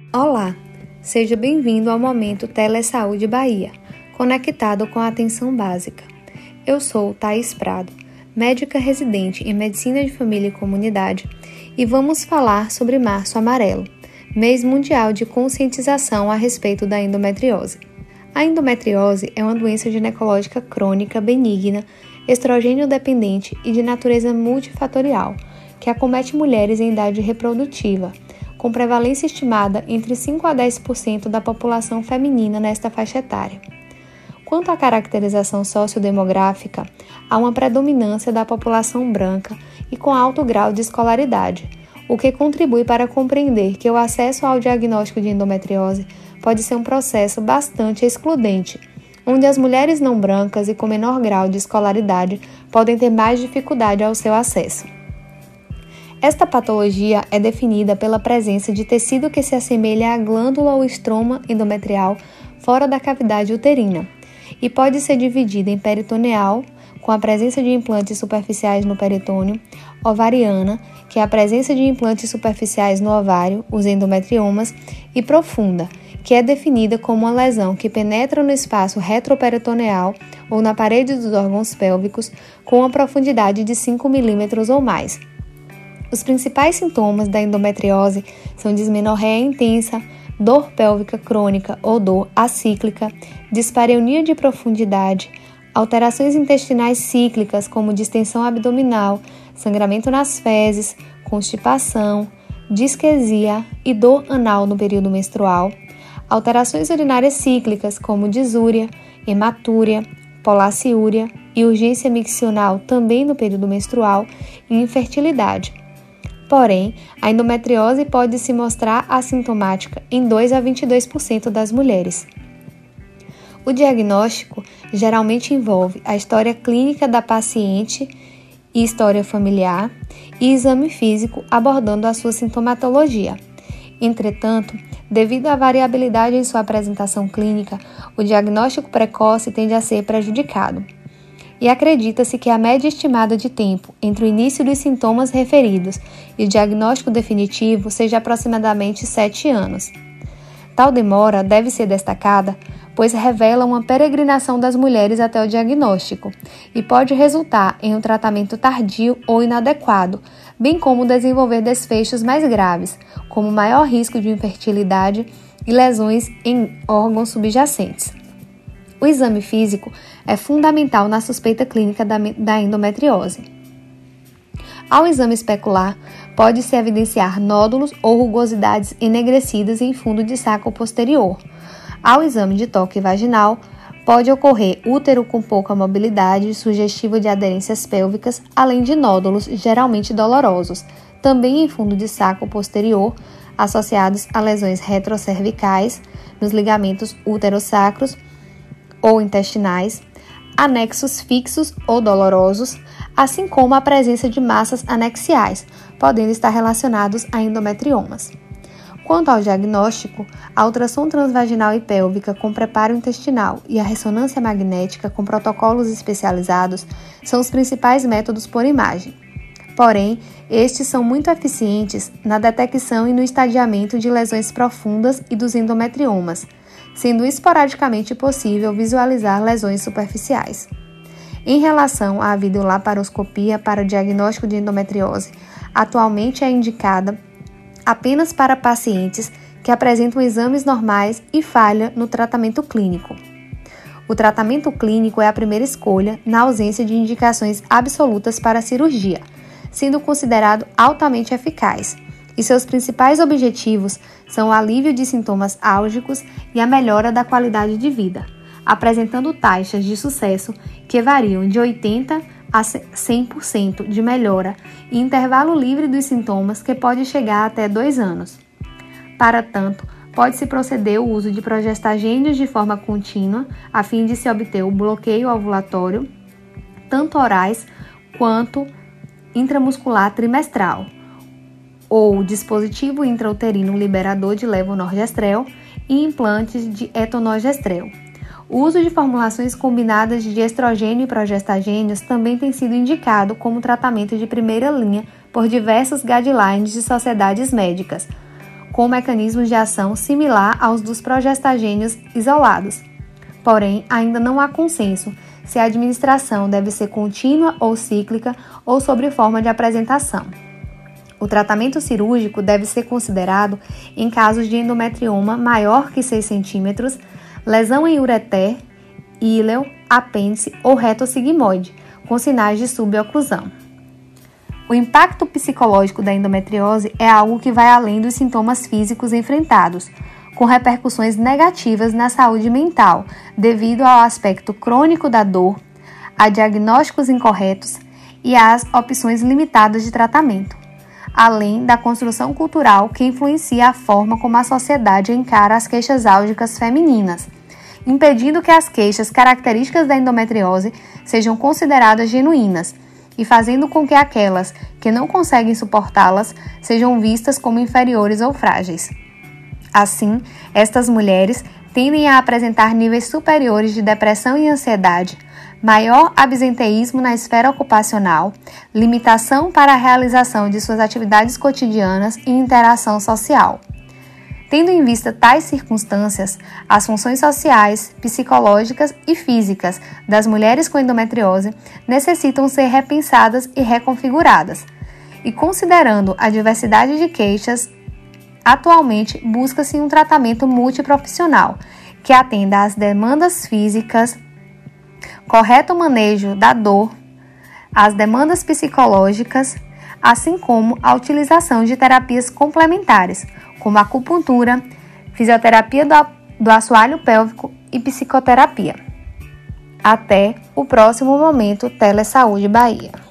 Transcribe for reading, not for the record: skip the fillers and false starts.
Olá, seja bem-vindo ao Momento Telesaúde Bahia, conectado com a atenção básica. Eu sou Thaís Prado, médica residente em Medicina de Família e Comunidade, e vamos falar sobre Março Amarelo, mês mundial de conscientização a respeito da endometriose. A endometriose é uma doença ginecológica crônica benigna, estrogênio dependente e de natureza multifatorial, que acomete mulheres em idade reprodutiva, com prevalência estimada entre 5 a 10% da população feminina nesta faixa etária. Quanto à caracterização sociodemográfica, há uma predominância da população branca e com alto grau de escolaridade, o que contribui para compreender que o acesso ao diagnóstico de endometriose pode ser um processo bastante excludente, onde as mulheres não brancas e com menor grau de escolaridade podem ter mais dificuldade ao seu acesso. Esta patologia é definida pela presença de tecido que se assemelha à glândula ou estroma endometrial fora da cavidade uterina e pode ser dividida em peritoneal, com a presença de implantes superficiais no peritônio, ovariana, que é a presença de implantes superficiais no ovário, os endometriomas, e profunda, que é definida como uma lesão que penetra no espaço retroperitoneal ou na parede dos órgãos pélvicos com uma profundidade de 5 milímetros ou mais. Os principais sintomas da endometriose são dismenorreia intensa, dor pélvica crônica ou dor acíclica, dispareunia de profundidade, alterações intestinais cíclicas como distensão abdominal, sangramento nas fezes, constipação, disquesia e dor anal no período menstrual, alterações urinárias cíclicas como disúria, hematúria, polaciúria e urgência miccional também no período menstrual e infertilidade. Porém, a endometriose pode se mostrar assintomática em 2 a 22% das mulheres. O diagnóstico geralmente envolve a história clínica da paciente e história familiar e exame físico abordando a sua sintomatologia. Entretanto, devido à variabilidade em sua apresentação clínica, o diagnóstico precoce tende a ser prejudicado. E acredita-se que a média estimada de tempo entre o início dos sintomas referidos e o diagnóstico definitivo seja aproximadamente 7 anos. Tal demora deve ser destacada, pois revela uma peregrinação das mulheres até o diagnóstico e pode resultar em um tratamento tardio ou inadequado, bem como desenvolver desfechos mais graves, como maior risco de infertilidade e lesões em órgãos subjacentes. O exame físico é fundamental na suspeita clínica da endometriose. Ao exame especular, pode-se evidenciar nódulos ou rugosidades enegrecidas em fundo de saco posterior. Ao exame de toque vaginal, pode ocorrer útero com pouca mobilidade, sugestivo de aderências pélvicas, além de nódulos geralmente dolorosos, também em fundo de saco posterior, associados a lesões retrocervicais, nos ligamentos útero-sacros ou intestinais, anexos fixos ou dolorosos, assim como a presença de massas anexiais, podendo estar relacionados a endometriomas. Quanto ao diagnóstico, a ultrassom transvaginal e pélvica com preparo intestinal e a ressonância magnética com protocolos especializados são os principais métodos por imagem. Porém, estes são muito eficientes na detecção e no estadiamento de lesões profundas e dos endometriomas, sendo esporadicamente possível visualizar lesões superficiais. Em relação à videolaparoscopia para diagnóstico de endometriose, atualmente é indicada apenas para pacientes que apresentam exames normais e falha no tratamento clínico. O tratamento clínico é a primeira escolha na ausência de indicações absolutas para a cirurgia, sendo considerado altamente eficaz, e seus principais objetivos são o alívio de sintomas álgicos e a melhora da qualidade de vida, apresentando taxas de sucesso que variam de 80% a 100% de melhora e intervalo livre dos sintomas que pode chegar até 2 anos. Para tanto, pode-se proceder o uso de progestagênios de forma contínua, a fim de se obter o bloqueio ovulatório, tanto orais quanto intramuscular trimestral, ou dispositivo intrauterino liberador de levonorgestrel e implantes de etonorgestrel. O uso de formulações combinadas de estrogênio e progestagênios também tem sido indicado como tratamento de primeira linha por diversos guidelines de sociedades médicas, com mecanismos de ação similar aos dos progestagênios isolados. Porém, ainda não há consenso se a administração deve ser contínua ou cíclica ou sob forma de apresentação. O tratamento cirúrgico deve ser considerado em casos de endometrioma maior que 6 cm, lesão em ureter, íleo, apêndice ou reto sigmoide, com sinais de suboclusão. O impacto psicológico da endometriose é algo que vai além dos sintomas físicos enfrentados, com repercussões negativas na saúde mental, devido ao aspecto crônico da dor, a diagnósticos incorretos e às opções limitadas de tratamento, além da construção cultural que influencia a forma como a sociedade encara as queixas álgicas femininas, impedindo que as queixas características da endometriose sejam consideradas genuínas e fazendo com que aquelas que não conseguem suportá-las sejam vistas como inferiores ou frágeis. Assim, estas mulheres tendem a apresentar níveis superiores de depressão e ansiedade, maior absenteísmo na esfera ocupacional, limitação para a realização de suas atividades cotidianas e interação social. Tendo em vista tais circunstâncias, as funções sociais, psicológicas e físicas das mulheres com endometriose necessitam ser repensadas e reconfiguradas. E considerando a diversidade de queixas, atualmente busca-se um tratamento multiprofissional que atenda às demandas físicas, correto manejo da dor, às demandas psicológicas, assim como a utilização de terapias complementares, como acupuntura, fisioterapia do assoalho pélvico e psicoterapia. Até o próximo Momento Telesaúde Bahia.